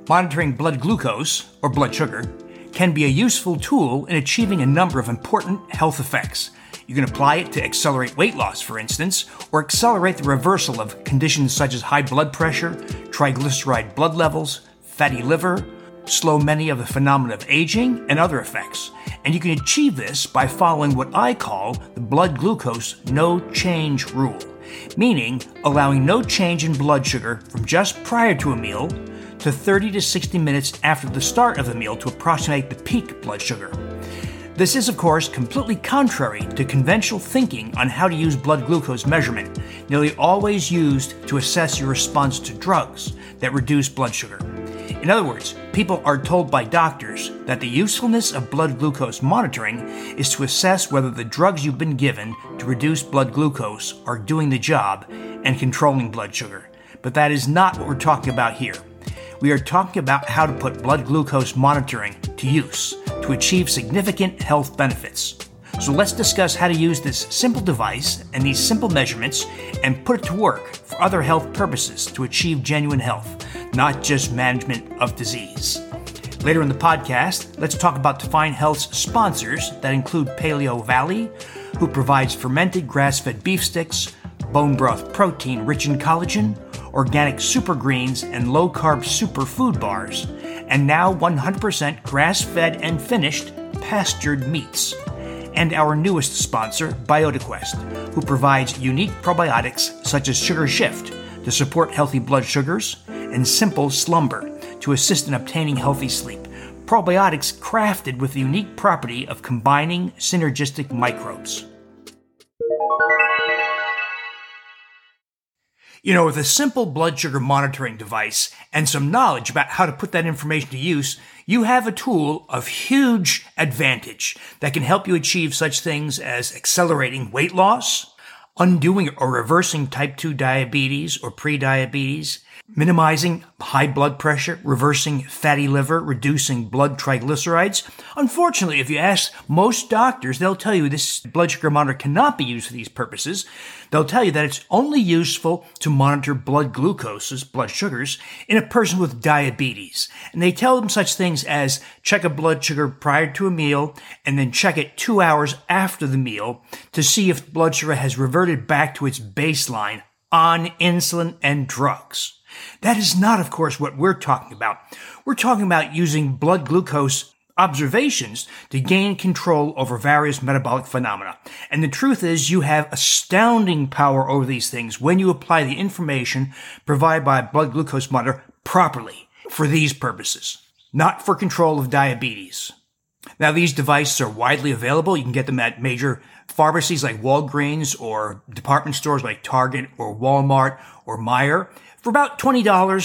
Monitoring blood glucose, or blood sugar, can be a useful tool in achieving a number of important health effects. You can apply it to accelerate weight loss, for instance, or accelerate the reversal of conditions such as high blood pressure, triglyceride blood levels, fatty liver, slow many of the phenomena of aging, and other effects. And you can achieve this by following what I call the blood glucose no change rule, meaning allowing no change in blood sugar from just prior to a meal to 30 to 60 minutes after the start of the meal to approximate the peak blood sugar. This is, of course, completely contrary to conventional thinking on how to use blood glucose measurement, nearly always used to assess your response to drugs that reduce blood sugar. In other words, people are told by doctors that the usefulness of blood glucose monitoring is to assess whether the drugs you've been given to reduce blood glucose are doing the job and controlling blood sugar. But that is not what we're talking about here. We are talking about how to put blood glucose monitoring to use to achieve significant health benefits. So let's discuss how to use this simple device and these simple measurements and put it to work for other health purposes to achieve genuine health, not just management of disease. Later in the podcast, let's talk about Define Health's sponsors that include Paleo Valley, who provides fermented grass-fed beef sticks, bone broth protein rich in collagen, organic super greens, and low-carb superfood bars, and now 100% grass-fed and finished pastured meats. And our newest sponsor, BiotiQuest, who provides unique probiotics such as Sugar Shift to support healthy blood sugars and Simple Slumber to assist in obtaining healthy sleep. Probiotics crafted with the unique property of combining synergistic microbes. With a simple blood sugar monitoring device and some knowledge about how to put that information to use, you have a tool of huge advantage that can help you achieve such things as accelerating weight loss, undoing or reversing type 2 diabetes or prediabetes, minimizing high blood pressure, reversing fatty liver, reducing blood triglycerides. Unfortunately, if you ask most doctors, they'll tell you this blood sugar monitor cannot be used for these purposes. They'll tell you that it's only useful to monitor blood glucoses, blood sugars, in a person with diabetes. And they tell them such things as check a blood sugar prior to a meal and then check it 2 hours after the meal to see if blood sugar has reverted back to its baseline on insulin and drugs. That is not, of course, what we're talking about. We're talking about using blood glucose observations to gain control over various metabolic phenomena. And the truth is, you have astounding power over these things when you apply the information provided by a blood glucose monitor properly for these purposes, not for control of diabetes. Now, these devices are widely available. You can get them at major pharmacies like Walgreens or department stores like Target or Walmart or Meijer. For about $20,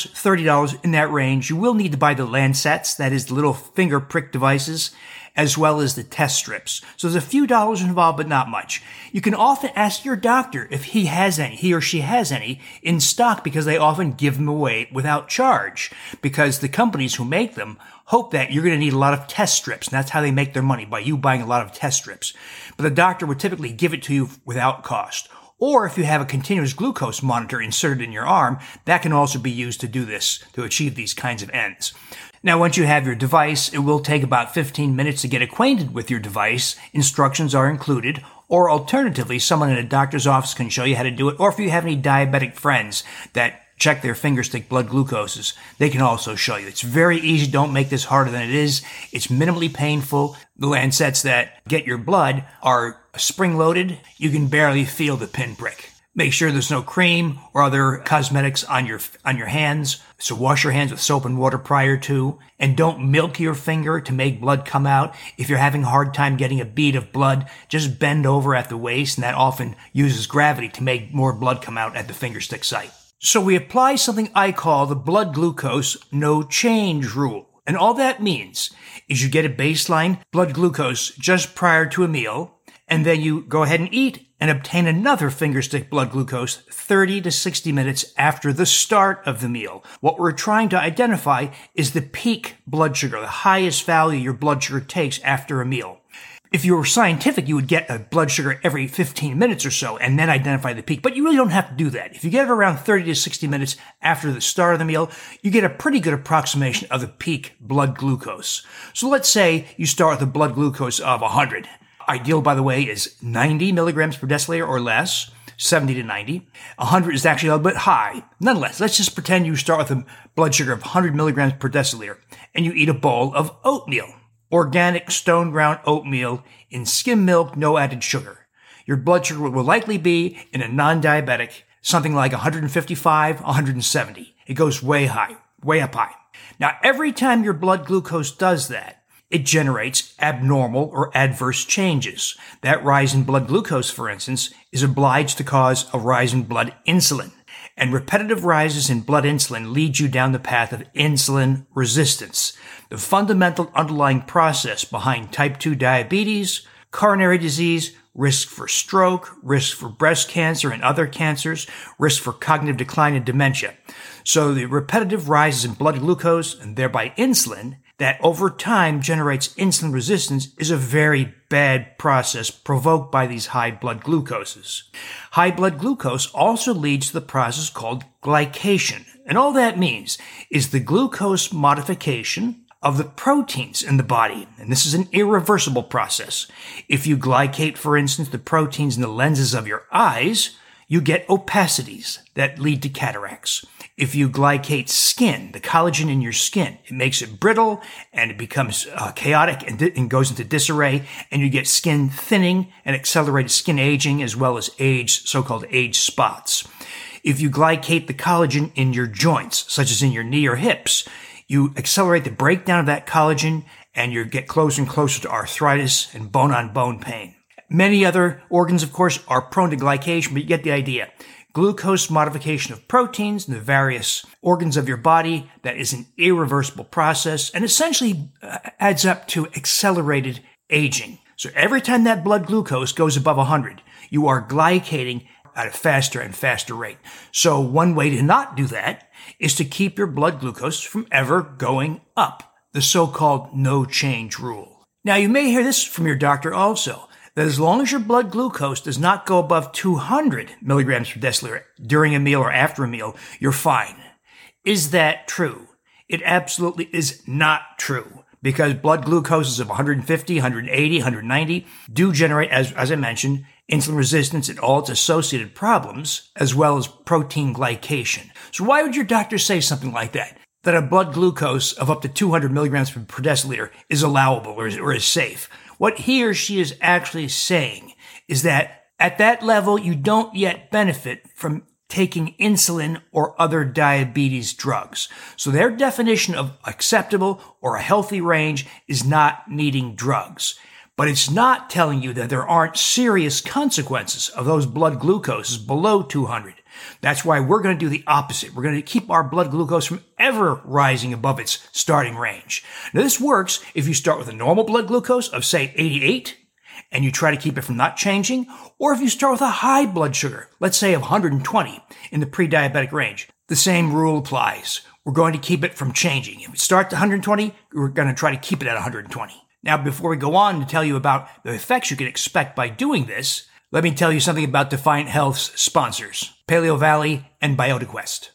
$30 in that range, you will need to buy the Lancets, that is the little finger prick devices, as well as the test strips. So there's a few dollars involved, but not much. You can often ask your doctor if he or she has any in stock because they often give them away without charge because the companies who make them hope that you're going to need a lot of test strips. And that's how they make their money, by you buying a lot of test strips. But the doctor would typically give it to you without cost. Or if you have a continuous glucose monitor inserted in your arm, that can also be used to do this, to achieve these kinds of ends. Now, once you have your device, it will take about 15 minutes to get acquainted with your device. Instructions are included, or alternatively, someone in a doctor's office can show you how to do it, or if you have any diabetic friends that check their fingerstick blood glucoses, they can also show you. It's very easy. Don't make this harder than it is. It's minimally painful. The Lancets that get your blood are spring-loaded. You can barely feel the pinprick. Make sure there's no cream or other cosmetics on your hands. So wash your hands with soap and water prior to. And don't milk your finger to make blood come out. If you're having a hard time getting a bead of blood, just bend over at the waist, and that often uses gravity to make more blood come out at the fingerstick site. So we apply something I call the blood glucose no change rule. And all that means is you get a baseline blood glucose just prior to a meal, and then you go ahead and eat and obtain another fingerstick blood glucose 30 to 60 minutes after the start of the meal. What we're trying to identify is the peak blood sugar, the highest value your blood sugar takes after a meal. If you were scientific, you would get a blood sugar every 15 minutes or so and then identify the peak. But you really don't have to do that. If you get it around 30 to 60 minutes after the start of the meal, you get a pretty good approximation of the peak blood glucose. So let's say you start with a blood glucose of 100. Ideal, by the way, is 90 milligrams per deciliter or less, 70 to 90. 100 is actually a little bit high. Nonetheless, let's just pretend you start with a blood sugar of 100 milligrams per deciliter and you eat a bowl of oatmeal. Organic stone ground oatmeal in skim milk, no added sugar. Your blood sugar will likely be, in a non-diabetic, something like 155, 170. It goes way high, way up high. Now, every time your blood glucose does that, it generates abnormal or adverse changes. That rise in blood glucose, for instance, is obliged to cause a rise in blood insulin. And repetitive rises in blood insulin lead you down the path of insulin resistance, the fundamental underlying process behind type 2 diabetes, coronary disease, risk for stroke, risk for breast cancer and other cancers, risk for cognitive decline and dementia. So the repetitive rises in blood glucose and thereby insulin that over time generates insulin resistance is a very bad process provoked by these high blood glucoses. High blood glucose also leads to the process called glycation. And all that means is the glucose modification of the proteins in the body. And this is an irreversible process. If you glycate, for instance, the proteins in the lenses of your eyes, you get opacities that lead to cataracts. If you glycate skin, the collagen in your skin, it makes it brittle and it becomes chaotic and goes into disarray, and you get skin thinning and accelerated skin aging as well as so-called age spots. If you glycate the collagen in your joints, such as in your knee or hips, you accelerate the breakdown of that collagen and you get closer and closer to arthritis and bone-on-bone pain. Many other organs, of course, are prone to glycation, but you get the idea. Glucose modification of proteins in the various organs of your body, that is an irreversible process and essentially adds up to accelerated aging. So every time that blood glucose goes above 100, you are glycating at a faster and faster rate. So one way to not do that is to keep your blood glucose from ever going up, the so-called no change rule. Now you may hear this from your doctor also, that as long as your blood glucose does not go above 200 milligrams per deciliter during a meal or after a meal, you're fine. Is that true? It absolutely is not true, because blood glucoses of 150, 180, 190 do generate, as I mentioned, insulin resistance and all its associated problems, as well as protein glycation. So why would your doctor say something like that? That a blood glucose of up to 200 milligrams per deciliter is allowable or is safe? What he or she is actually saying is that at that level, you don't yet benefit from taking insulin or other diabetes drugs. So their definition of acceptable or a healthy range is not needing drugs. But it's not telling you that there aren't serious consequences of those blood glucoses below 200. That's why we're going to do the opposite. We're going to keep our blood glucose from ever rising above its starting range. Now, this works if you start with a normal blood glucose of, say, 88, and you try to keep it from not changing, or if you start with a high blood sugar, let's say of 120 in the pre-diabetic range. The same rule applies. We're going to keep it from changing. If it starts at 120, we're going to try to keep it at 120. Now, before we go on to tell you about the effects you can expect by doing this, let me tell you something about Defiant Health's sponsors, Paleo Valley and BiotiQuest.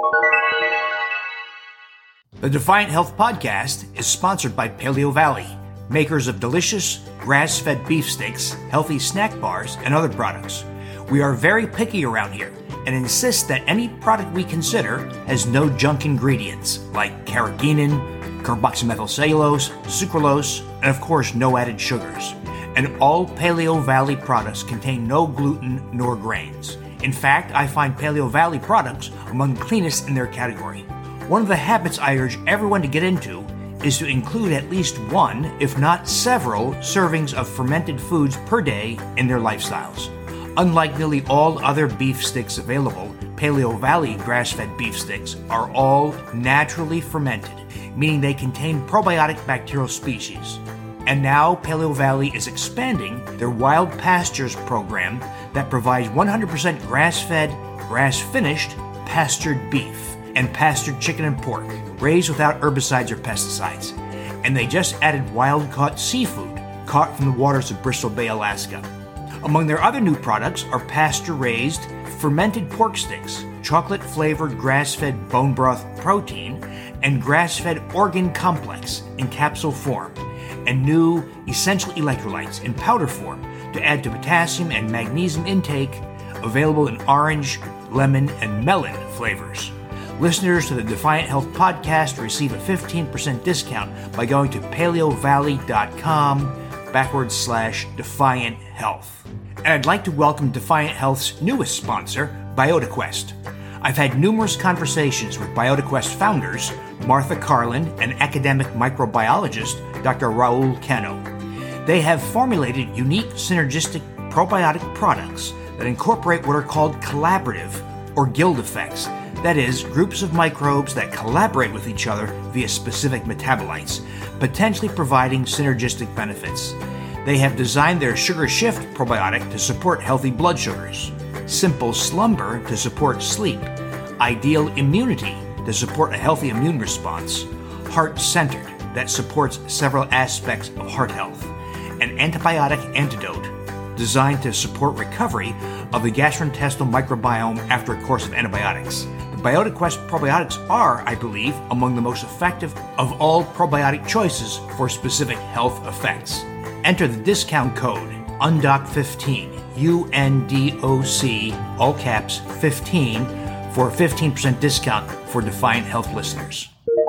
The Defiant Health podcast is sponsored by Paleo Valley, makers of delicious grass-fed beef steaks, healthy snack bars, and other products. We are very picky around here and insist that any product we consider has no junk ingredients like carrageenan, carboxymethylcellulose, sucralose, and of course no added sugars. And all Paleo Valley products contain no gluten nor grains. In fact, I find Paleo Valley products among the cleanest in their category. One of the habits I urge everyone to get into is to include at least one, if not several, servings of fermented foods per day in their lifestyles. Unlike nearly all other beef sticks available, Paleo Valley grass-fed beef sticks are all naturally fermented, meaning they contain probiotic bacterial species. And now Paleo Valley is expanding their Wild Pastures program that provides 100% grass-fed, grass-finished, pastured beef and pastured chicken and pork, raised without herbicides or pesticides. And they just added wild-caught seafood, caught from the waters of Bristol Bay, Alaska. Among their other new products are pasture-raised fermented pork sticks, chocolate-flavored grass-fed bone broth protein, and grass-fed organ complex in capsule form, and new essential electrolytes in powder form to add to potassium and magnesium intake, available in orange, lemon, and melon flavors. Listeners to the Defiant Health podcast receive a 15% discount by going to paleovalley.com/Defiant Health. And I'd like to welcome Defiant Health's newest sponsor, BiotiQuest. I've had numerous conversations with BiotiQuest founders, Martha Carlin and academic microbiologist Dr. Raul Cano. They have formulated unique synergistic probiotic products that incorporate what are called collaborative or guild effects. That is, groups of microbes that collaborate with each other via specific metabolites, potentially providing synergistic benefits. They have designed their Sugar Shift probiotic to support healthy blood sugars, Simple Slumber to support sleep, Ideal Immunity to support a healthy immune response, Heart Centered that supports several aspects of heart health, and Antibiotic Antidote designed to support recovery of the gastrointestinal microbiome after a course of antibiotics. The BiotiQuest probiotics are, I believe, among the most effective of all probiotic choices for specific health effects. Enter the discount code UNDOC15, UNDOC, all caps, 15, for a 15% discount for Defiant Health listeners.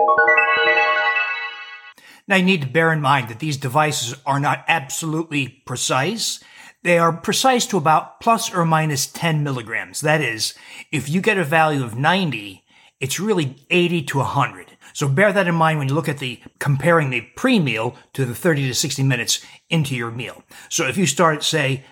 Now, you need to bear in mind that these devices are not absolutely precise. They are precise to about plus or minus 10 milligrams. That is, if you get a value of 90, it's really 80 to 100. So bear that in mind when you look at comparing the pre-meal to the 30 to 60 minutes into your meal. So if you start at, say,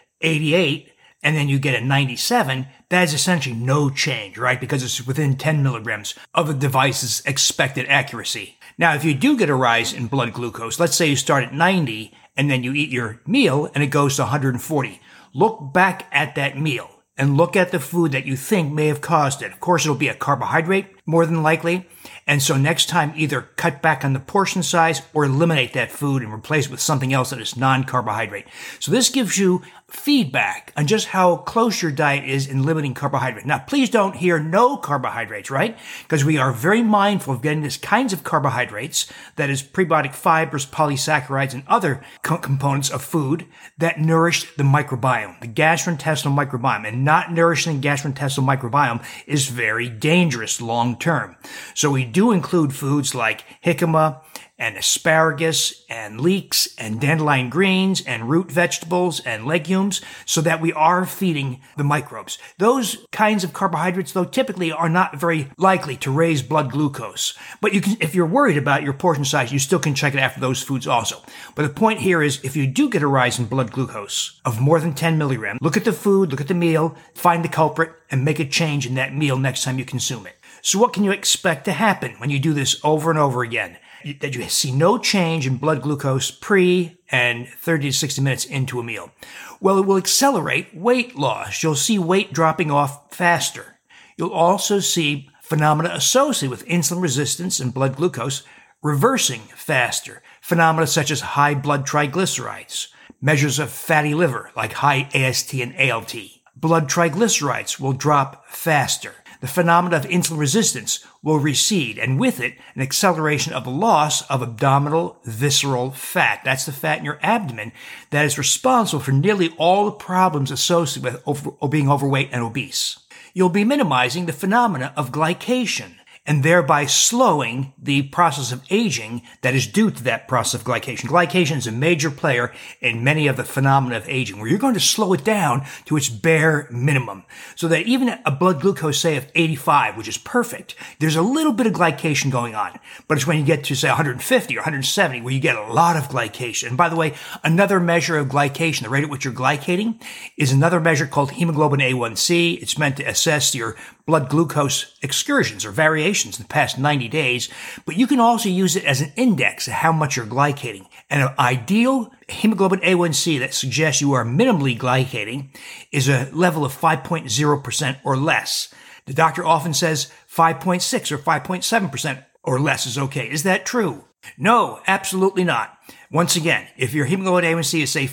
88 and then you get a 97, that is essentially no change, right? Because it's within 10 milligrams of the device's expected accuracy. Now, if you do get a rise in blood glucose, let's say you start at 90 and then you eat your meal and it goes to 140. Look back at that meal and look at the food that you think may have caused it. Of course, it'll be a carbohydrate, more than likely. And so next time, either cut back on the portion size or eliminate that food and replace it with something else that is non-carbohydrate. So this gives you feedback on just how close your diet is in limiting carbohydrate. Now, please don't hear no carbohydrates, right? Because we are very mindful of getting these kinds of carbohydrates, that is prebiotic fibers, polysaccharides, and other components of food that nourish the microbiome, the gastrointestinal microbiome. And not nourishing the gastrointestinal microbiome is very dangerous long term. So we do include foods like jicama and asparagus and leeks and dandelion greens and root vegetables and legumes so that we are feeding the microbes. Those kinds of carbohydrates, though, typically are not very likely to raise blood glucose. But you can, if you're worried about your portion size, you still can check it after those foods also. But the point here is if you do get a rise in blood glucose of more than 10 milligrams, look at the food, look at the meal, find the culprit, and make a change in that meal next time you consume it. So what can you expect to happen when you do this over and over again? That you see no change in blood glucose pre and 30 to 60 minutes into a meal. Well, it will accelerate weight loss. You'll see weight dropping off faster. You'll also see phenomena associated with insulin resistance and blood glucose reversing faster. Phenomena such as high blood triglycerides, measures of fatty liver like high AST and ALT. Blood triglycerides will drop faster. The phenomena of insulin resistance will recede, and with it, an acceleration of the loss of abdominal visceral fat. That's the fat in your abdomen that is responsible for nearly all the problems associated with being overweight and obese. You'll be minimizing the phenomena of glycation, and thereby slowing the process of aging that is due to that process of glycation. Glycation is a major player in many of the phenomena of aging, where you're going to slow it down to its bare minimum. So that even a blood glucose, say, of 85, which is perfect, there's a little bit of glycation going on. But it's when you get to, say, 150 or 170 where you get a lot of glycation. And by the way, another measure of glycation, the rate at which you're glycating, is another measure called hemoglobin A1C. It's meant to assess your blood glucose excursions or variations in the past 90 days, but you can also use it as an index of how much you're glycating. And an ideal hemoglobin A1C that suggests you are minimally glycating is a level of 5.0% or less. The doctor often says 5.6 or 5.7% or less is okay. Is that true? No, absolutely not. Once again, if your hemoglobin A1C is, say,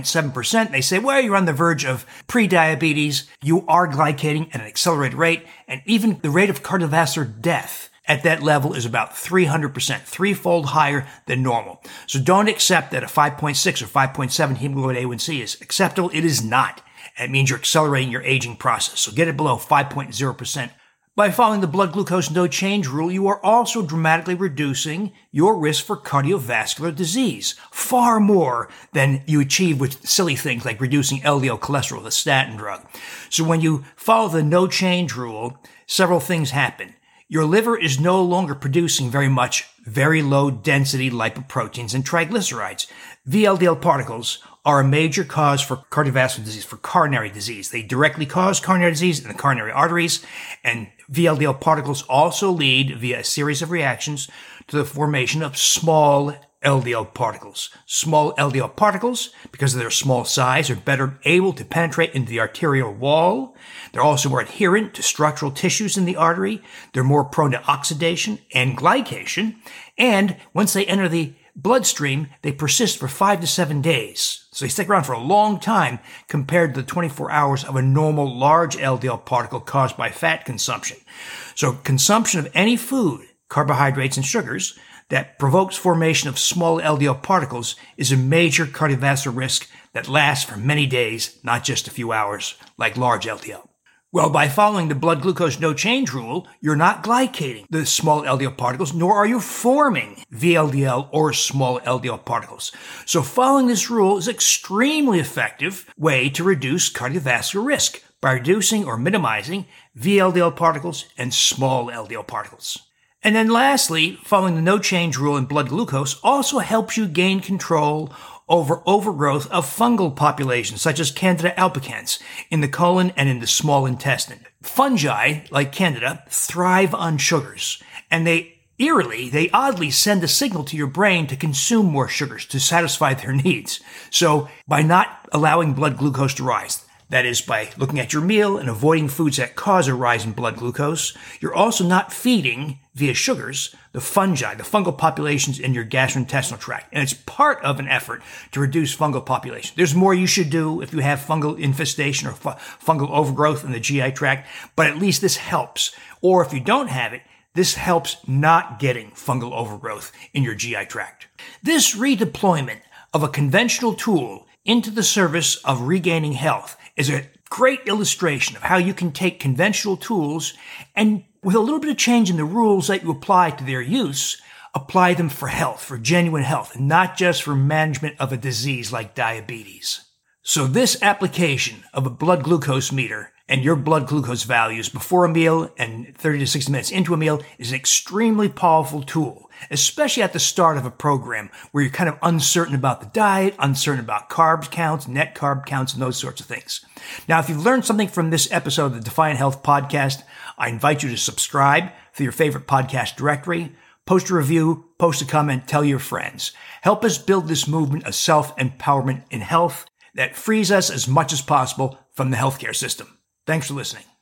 5.7%, they say, well, you're on the verge of pre-diabetes, you are glycating at an accelerated rate, and even the rate of cardiovascular death at that level is about 300%, threefold higher than normal. So don't accept that a 5.6 or 5.7 hemoglobin A1C is acceptable. It is not. It means you're accelerating your aging process. So get it below 5.0%. By following the blood glucose no change rule, you are also dramatically reducing your risk for cardiovascular disease, far more than you achieve with silly things like reducing LDL cholesterol, the statin drug. So when you follow the no change rule, several things happen. Your liver is no longer producing very much very low density lipoproteins and triglycerides. VLDL particles are a major cause for cardiovascular disease, for coronary disease. They directly cause coronary disease in the coronary arteries, and VLDL particles also lead via a series of reactions to the formation of small LDL particles. Small LDL particles, because of their small size, are better able to penetrate into the arterial wall. They're also more adherent to structural tissues in the artery. They're more prone to oxidation and glycation. And once they enter the bloodstream, they persist for 5 to 7 days. So they stick around for a long time compared to the 24 hours of a normal large LDL particle caused by fat consumption. So consumption of any food, carbohydrates and sugars, that provokes formation of small LDL particles is a major cardiovascular risk that lasts for many days, not just a few hours, like large LDL. Well, by following the blood glucose no change rule, you're not glycating the small LDL particles, nor are you forming VLDL or small LDL particles. So following this rule is an extremely effective way to reduce cardiovascular risk by reducing or minimizing VLDL particles and small LDL particles. And then lastly, following the no change rule in blood glucose also helps you gain control over overgrowth of fungal populations such as Candida albicans in the colon and in the small intestine. Fungi, like Candida, thrive on sugars, and they oddly send a signal to your brain to consume more sugars to satisfy their needs. So by not allowing blood glucose to rise, that is, by looking at your meal and avoiding foods that cause a rise in blood glucose, you're also not feeding, via sugars, the fungi, the fungal populations in your gastrointestinal tract. And it's part of an effort to reduce fungal population. There's more you should do if you have fungal infestation or fungal overgrowth in the GI tract, but at least this helps. Or if you don't have it, this helps not getting fungal overgrowth in your GI tract. This redeployment of a conventional tool into the service of regaining health is a great illustration of how you can take conventional tools and, with a little bit of change in the rules that you apply to their use, apply them for health, for genuine health, and not just for management of a disease like diabetes. So this application of a blood glucose meter and your blood glucose values before a meal and 30 to 60 minutes into a meal is an extremely powerful tool, especially at the start of a program where you're kind of uncertain about the diet, uncertain about carb counts, net carb counts, and those sorts of things. Now, if you've learned something from this episode of the Defiant Health Podcast, I invite you to subscribe through your favorite podcast directory, post a review, post a comment, tell your friends. Help us build this movement of self-empowerment in health that frees us as much as possible from the healthcare system. Thanks for listening.